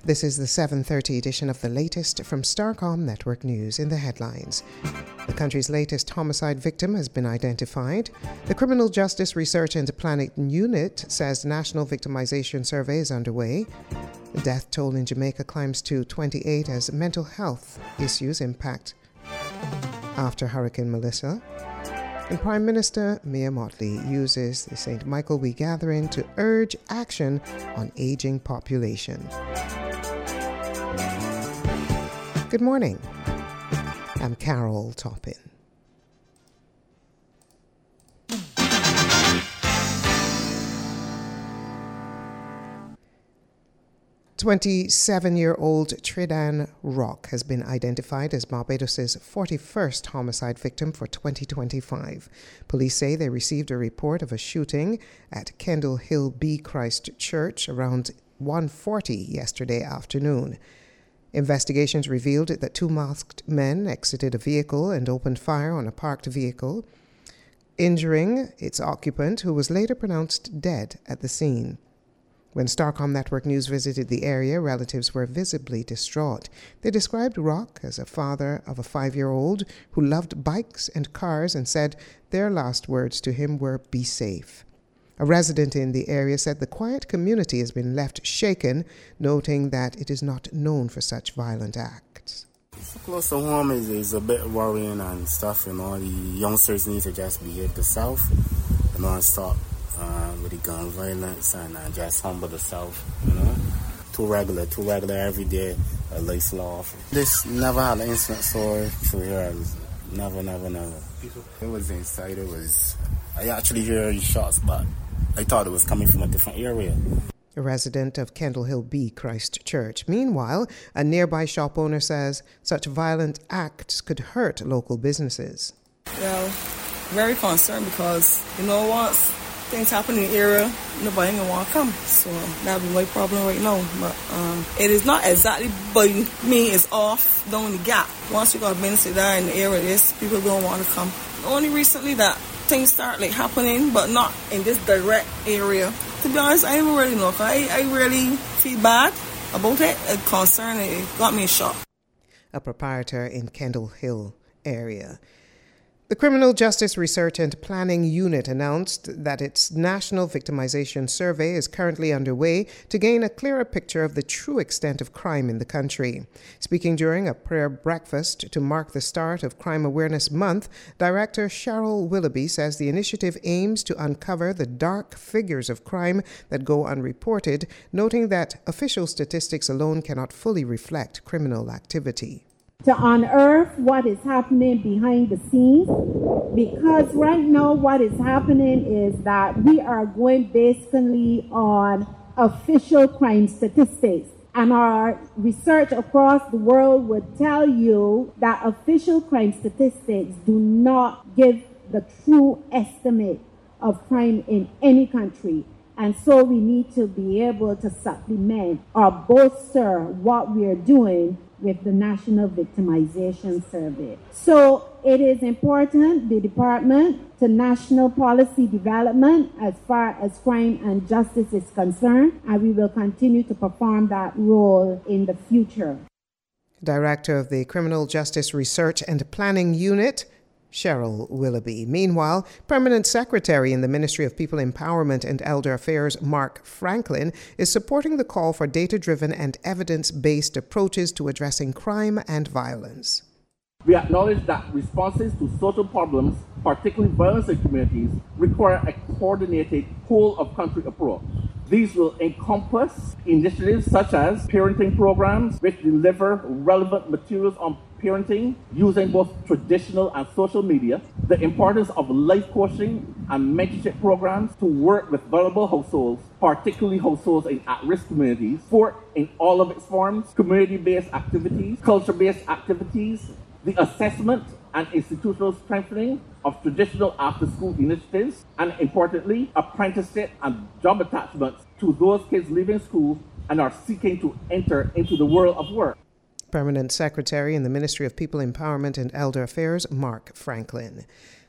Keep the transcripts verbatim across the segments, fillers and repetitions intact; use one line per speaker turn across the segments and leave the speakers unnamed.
This is the seven thirty edition of the latest from Starcom Network News. In the headlines, the country's latest homicide victim has been identified. The Criminal Justice Research and Planning Unit says National Victimization Survey is underway. The death toll in Jamaica climbs to twenty-eight as mental health issues impact after Hurricane Melissa. And Prime Minister Mia Mottley uses the Saint Michael We Gathering to urge action on aging population. Good morning. I'm Carol Toppin. twenty-seven-year-old Tridan Rock has been identified as Barbados' forty-first homicide victim for twenty twenty-five. Police say they received a report of a shooting at Kendall Hill B Christ Church around one forty yesterday afternoon. Investigations revealed that two masked men exited a vehicle and opened fire on a parked vehicle, injuring its occupant, who was later pronounced dead at the scene. When Starcom Network News visited the area, relatives were visibly distraught. They described Rock as a father of a five-year-old who loved bikes and cars and said their last words to him were, "Be safe." A resident in the area said the quiet community has been left shaken, noting that it is not known for such violent acts.
Close to home is, is a bit worrying and stuff, you know. The youngsters need to just behave themselves, you know, and stop uh, with the gun violence and uh, just humble themselves, you know. Too regular, too regular every day, a lace law. This never had an incident story through here. Never, never, never. It was inside, it was, I actually hear shots, but I thought it was coming from a different area.
A resident of Kendall Hill B Christ Church. Meanwhile, a nearby shop owner says such violent acts could hurt local businesses.
Well, very concerned because, you know, once things happen in the area, nobody ain't gonna want to come. So that'd be my problem right now. But um, it is not exactly by me, it's off down the gap. Once you got business there in the area, this people don't want to come. Only recently that things start like happening, but not in this direct area. To be honest, I don't really know. I, I really feel bad about it. It concerned, it got me a shock.
A proprietor in Kendall Hill area. The Criminal Justice Research and Planning Unit announced that its National Victimization Survey is currently underway to gain a clearer picture of the true extent of crime in the country. Speaking during a prayer breakfast to mark the start of Crime Awareness Month, Director Cheryl Willoughby says the initiative aims to uncover the dark figures of crime that go unreported, noting that official statistics alone cannot fully reflect criminal activity.
To unearth what is happening behind the scenes, because right now what is happening is that we are going basically on official crime statistics, and our research across the world would tell you that official crime statistics do not give the true estimate of crime in any country. And so we need to be able to supplement or bolster what we are doing with the National Victimization Survey. So it is important, the Department, to national policy development as far as crime and justice is concerned, and we will continue to perform that role in the future.
Director of the Criminal Justice Research and Planning Unit, Cheryl Willoughby. Meanwhile, Permanent Secretary in the Ministry of People Empowerment and Elder Affairs, Mark Franklin, is supporting the call for data-driven and evidence-based approaches to addressing crime and violence.
We acknowledge that responses to social problems, particularly violence in communities, require a coordinated whole-of-country approach. These will encompass initiatives such as parenting programs, which deliver relevant materials on parenting using both traditional and social media, the importance of life coaching and mentorship programs to work with vulnerable households, particularly households in at-risk communities, sport in all of its forms, community-based activities, culture-based activities, the assessment and institutional strengthening of traditional after-school initiatives, and importantly, apprenticeship and job attachments to those kids leaving school and are seeking to enter into the world of work.
Permanent Secretary in the Ministry of People Empowerment and Elder Affairs, Mark Franklin.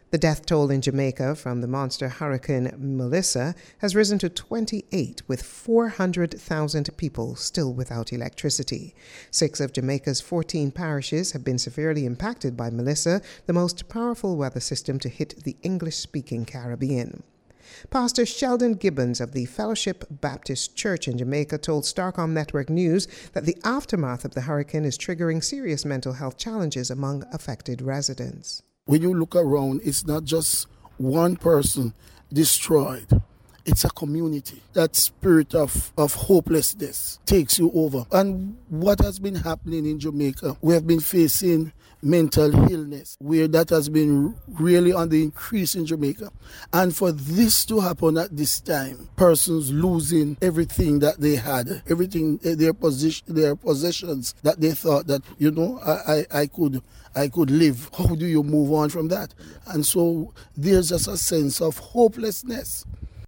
The death toll in Jamaica from the monster hurricane Melissa has risen to twenty-eight, with four hundred thousand people still without electricity. Six of Jamaica's fourteen parishes have been severely impacted by Melissa, the most powerful weather system to hit the English-speaking Caribbean. Pastor Sheldon Gibbons of the Fellowship Baptist Church in Jamaica told Starcom Network News that the aftermath of the hurricane is triggering serious mental health challenges among affected residents.
When you look around, it's not just one person destroyed. It's a community. That spirit of, of hopelessness takes you over. And what has been happening in Jamaica, we have been facing mental illness, where that has been really on the increase in Jamaica. And for this to happen at this time, persons losing everything that they had, everything, their position, their possessions that they thought that, you know, I, I, I could I could live. How do you move on from that? And so there's just a sense of hopelessness.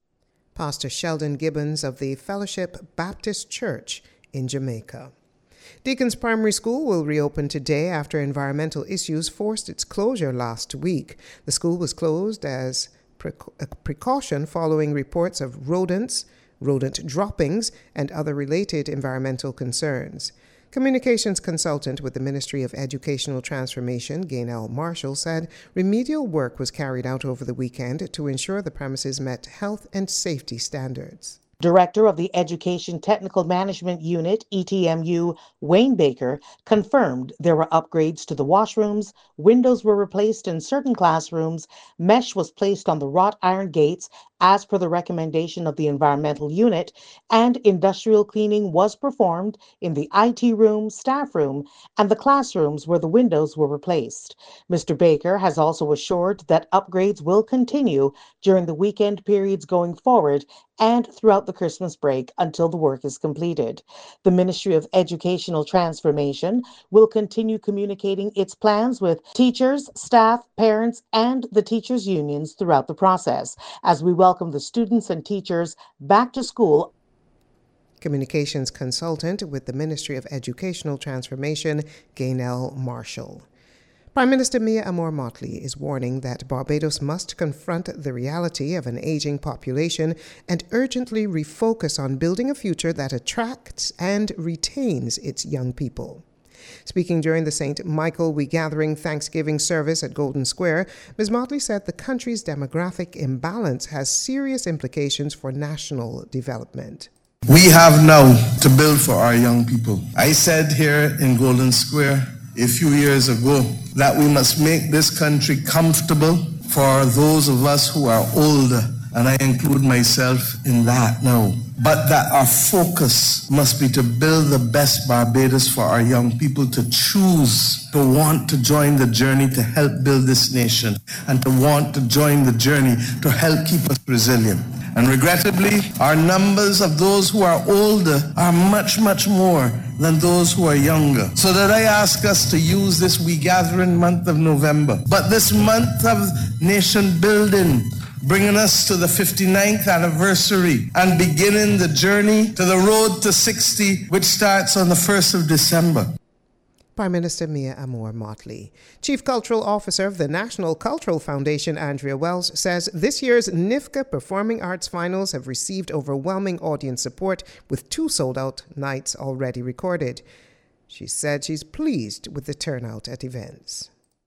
Pastor Sheldon Gibbons of the Fellowship Baptist Church in Jamaica. Deacon's Primary School will reopen today after environmental issues forced its closure last week. The school was closed as pre- a precaution following reports of rodents, rodent droppings, and other related environmental concerns. Communications consultant with the Ministry of Educational Transformation, Gaynell Marshall, said remedial work was carried out over the weekend to ensure the premises met health and safety standards.
Director of the Education Technical Management Unit, E T M U, Wayne Baker, confirmed there were upgrades to the washrooms, windows were replaced in certain classrooms, mesh was placed on the wrought iron gates as per the recommendation of the environmental unit, and industrial cleaning was performed in the I T room, staff room, and the classrooms where the windows were replaced. Mister Baker has also assured that upgrades will continue during the weekend periods going forward and throughout the Christmas break until the work is completed. The Ministry of Educational Transformation will continue communicating its plans with teachers, staff, parents, and the teachers' unions throughout the process as we welcome the students and teachers back to school.
Communications consultant with the Ministry of Educational Transformation, Gaynell Marshall. Prime Minister Mia Amor-Mottley is warning that Barbados must confront the reality of an aging population and urgently refocus on building a future that attracts and retains its young people. Speaking during the Saint Michael Regathering Thanksgiving service at Golden Square, Miz Mottley said the country's demographic imbalance has serious implications for national development.
We have now to build for our young people. I said here in Golden Square a few years ago that we must make this country comfortable for those of us who are older, and I include myself in that now. But that our focus must be to build the best Barbados for our young people to choose to want to join the journey to help build this nation and to want to join the journey to help keep us resilient. And regrettably, our numbers of those who are older are much, much more than those who are younger. So that I ask us to use this Regathering month of November, but this month of nation building, bringing us to the fifty-ninth anniversary and beginning the journey to the road to sixty, which starts on the first of December.
Prime Minister Mia Amor-Mottley. Chief Cultural Officer of the National Cultural Foundation, Andrea Wells, says this year's N I F C A Performing Arts Finals have received overwhelming audience support, with two sold-out nights already recorded. She said she's pleased with the turnout at events.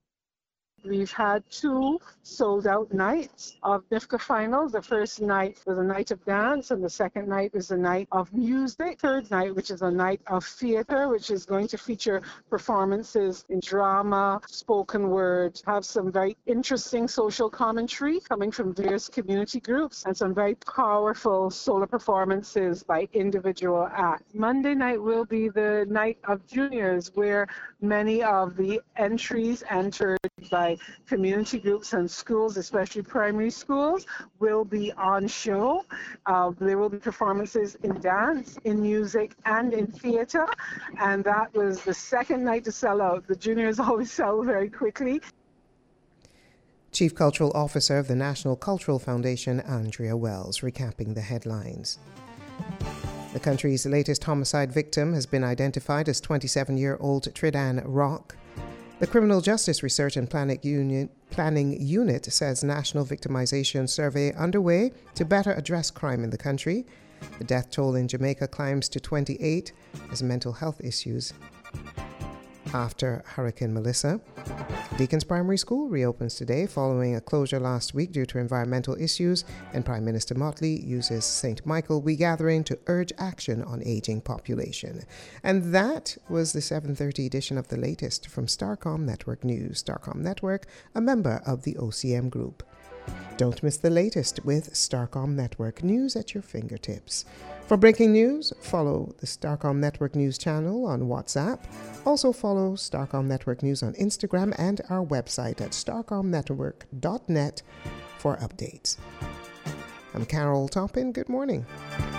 We've had two sold-out nights of N I F C A finals. The first night was a night of dance, and the second night was a night of music. Third night, which is a night of theater, which is going to feature performances in drama, spoken word, have some very interesting social commentary coming from various community groups, and some very powerful solo performances by individual acts. Monday night will be the night of juniors, where many of the entries entered by community groups and schools, especially primary schools, will be on show. Uh, there will be performances in dance, in music, and in theater. And that was the second night to sell out. The juniors always sell very quickly.
Chief Cultural Officer of the National Cultural Foundation, Andrea Wells, recapping the headlines. The country's latest homicide victim has been identified as twenty-seven-year-old Tridan Rock. The Criminal Justice Research and Planning Unit, Planning Unit says National Victimization Survey underway to better address crime in the country. The death toll in Jamaica climbs to twenty-eight as mental health issues after Hurricane Melissa. Deacon's Primary School reopens today following a closure last week due to environmental issues, and Prime Minister Motley uses Saint Michael We Gathering to urge action on aging population. And that was the seven thirty edition of the latest from Starcom Network News. Starcom Network, a member of the O C M Group. Don't miss the latest with Starcom Network News at your fingertips. For breaking news, follow the Starcom Network News channel on WhatsApp. Also follow Starcom Network News on Instagram and our website at starcom network dot net for updates. I'm Carol Toppin. Good morning.